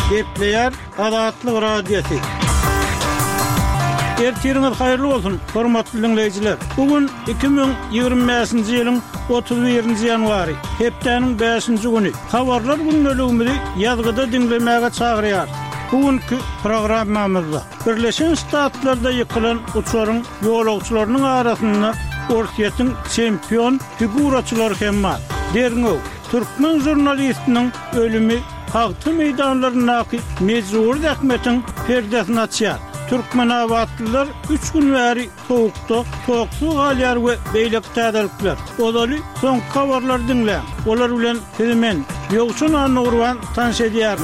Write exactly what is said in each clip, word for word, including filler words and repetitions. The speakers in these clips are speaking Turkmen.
Gepleyer Adatlyk Radiosu. Ertiriniz hayırlı olsun, hormatly dinleyijiler. Bugün iki bin ýygrimi beşinji ýylyň otuz birinji ýanwary, hepdeniň beşinji güni. Habarlar günnäligimizi ýazgyda dinlemäge çagyrýar. Bugünkü programmamyzda Birleşen Ştatlarda ýykylan uçaryň ýolagçylarynyň arasynda Orsiýatyň çempion figuraçylary hem bar. Derňew, türkmen jurnalistiniň ölümi Hagty meydanlarynaky mezur zähmetiň perdesini açýar. Türkmen abatlylar üç gün bäri sowukda, soğuksu galýar we beýlek täzelikler. Olaly soň habarlar dinle. Olar bilen hemen ýogşun anurwan tanış edýär.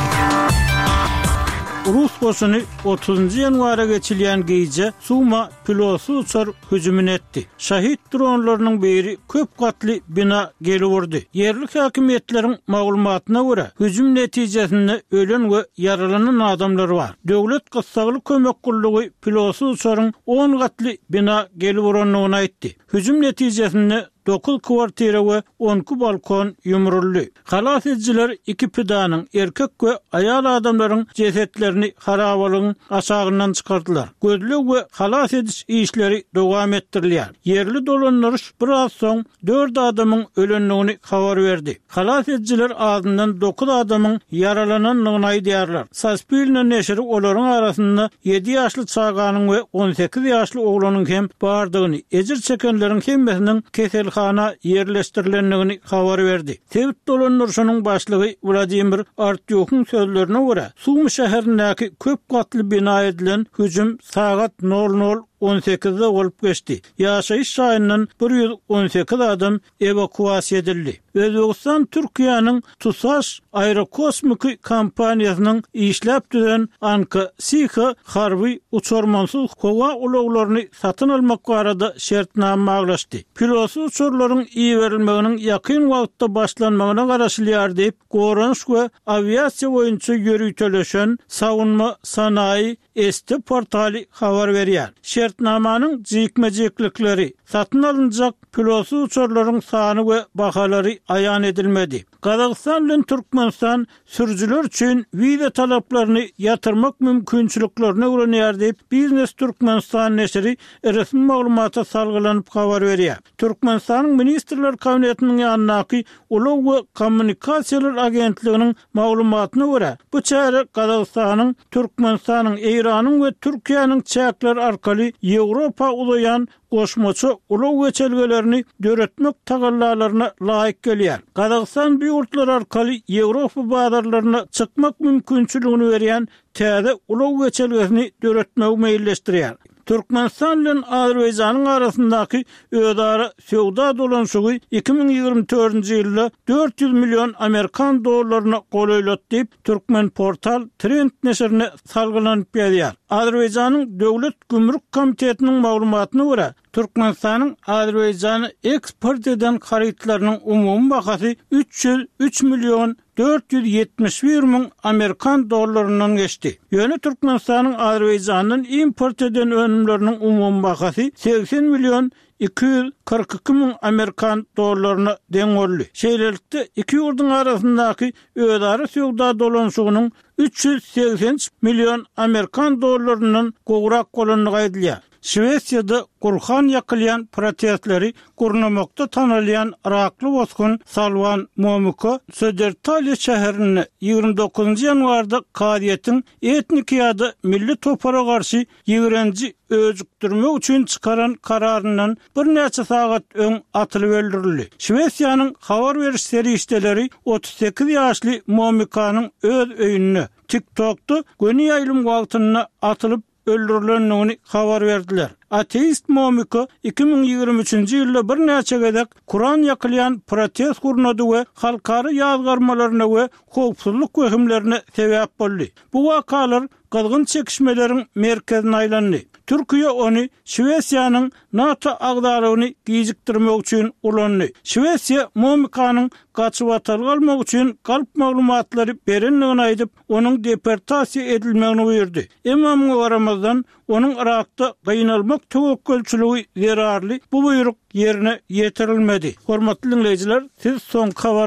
Rus goşuny otuzunji ýanwara geçilýän gece Suma pilotu uçar hüjüm etdi. Şahit dronlarynyň biri köp gatly bina gelýärdi. Yerlik häkimetleriň maglumatyna görä, hüjüm netijesinde ölen we yaralanan adamlar bar. Döwlet gysgaly kömek gullugy pilotu uçaryň on gatly bina gelýärdigini aýtdy. Hüjüm netijesinde dokuz kwartira we on balkon ýumruldy. Halas edjiler iki pidanyň erkek we aýal adamlaryň jesetlerini harabalygyň aşagyndan çykardylar. Gözlük we halas ediş işleri dowam etdirilýär. Yerli dolanlaryş biraz soň dört adamyň ölenligini habar berdi. Halas edjiler adından dokuz adamyň yaralananlygyny aýdýarlar. Saspilne neşri olaryň arasynda yedi ýaşly çaganyň we on sekiz ýaşly oglanyň hem bardygyny, ejir çekenleriň hemmesiniň kesel Kana yerleştirilenligini habar verdi. Tevhid dolanlaryşynyň başlygy Vladimir Artyokhyň sözlerine görä, Sumy şäherindäki köp gatly bina edilen hüjüm sagat nol nol on sekizde bolup geçdi. Ýaşaýyş şaýyndan bir ýüz on sekiz adam evakuasiýa edildi. Özbegistan Türkiýanyň Tusaş aerokosmik kompaniýasynyň işläp düzen Anka Siha harby uçurmansyz howa ulaglaryny satyn almak barada şertnama maglaşdy. Pilotu uçurlaryň iyi berilmeginiň ýakyn wagtda başlanmagyna garaşylýar diýip Goranş we aviasiýa boýunça ýörüýteleşen Sawunma Sanayi Esti portaly habar berýär. Şertnamanyň jikmejiklikleri, satyn alınjak pilotu uçurlaryň sany we bahalary aýan edilmedi. Gazakystan bilen Türkmenistan sürüjüler üçin wiza talaplaryny ýatyrmak mümkinçiliklerini öwrenýär diýip Biznes Türkmenistan neşri resmi maglumata salgylanyp habar berýär. Türkmenistanyň ministrler kabinetiniň ýanynaky Ulug we Kommunikasiýalar agentliginiň maglumatyna görä, bu çäre Gazakystanyň, Türkmenistanyň, Iranyň we Türkiýanyň çäkler arkaly Ýewropa ulayan goşmaçy ulug geçelgelerini döretmek tagallalaryna laýyk gelýär. Gazakystan ýurtlar arkaly Ýewropa bazarlaryna çykmak mümkinçiligini berýän täze ulug geçelgesini döretmek meýilleşdirýär. Türkmenistan bilen Azerbaýjanyň arasyndaky özara sowda dolanşygy iki bin ýygrimi dördünji ýylda dört yüz milyon Amerikan dollaryna goýulat diýip Türkmen portal Trend neşrine salgylanyp berýär. Azerbaýjanyň Döwlet Gümrük Komitetiniň maglumatyna görä, Türkmenistanyň Azerbaýjany eksport eden harytlarynyň umumy bahasy üç yüz üç milyon dört yüz ýetmiş bir min Amerikan dollarynyň geçdi. Ýöne Türkmenistanyň Azerbaýjanyň import eden önümleriniň umumy bahasy seksen milyon iki yüz kırk iki min Amerikan dollaryna deň boldy. Şeýlelikde iki ýurduň arasyndaky özara sowda dolanşygynyň üç yüz seksen milyon Amerikan dollarynyň gowrak bolanlygy aýdylýar. Şwesiýada gurhan ýakylýan protestleri gurnamakda tanalýan Irakly bozgun Salwan Momiko Södertalýa şäherini ýygrimi dokuzunji ýanwarda Kadiýetiň etnik ýa-da milli topara garşy ýigrenji özükdirmek üçin çykaran kararyndan bir näçe sagat öň atylyp öldürildi. Şwesiýanyň habar beriş serişdeleri otuz sekiz ýaşly Momikanyň öz öýüne TikTok'da göni ýaýlym wagtyna atylyp öldürilenligini habar berdiler. Ateist Momiko iki bin ýygrimi üçinji ýylda bir näçe gezek Kur'an ýakylýan protest gurnady we halkary ýazgarmalaryna we howpsuzlyk wehimlerine sebäp boldy. Bu wakalar gazgyn çekişmeleriň merkezine aýlandy. Türkiýe ony Şwesiýanyň NATO agdaryny gijikdirmek üçin ulandy. Şwesiýa Momikanyň gaçyp atalgalmak üçin galp maglumatlary berenligini aýdyp, onuň deportasiýa edilmegini buyurdy. Emma bu aramazdan onuň Irakda gynalmak töwekkülçiligi zerarly bu buyruk yerine ýetirilmedi. Hormatly dinleyijiler, siz soň habar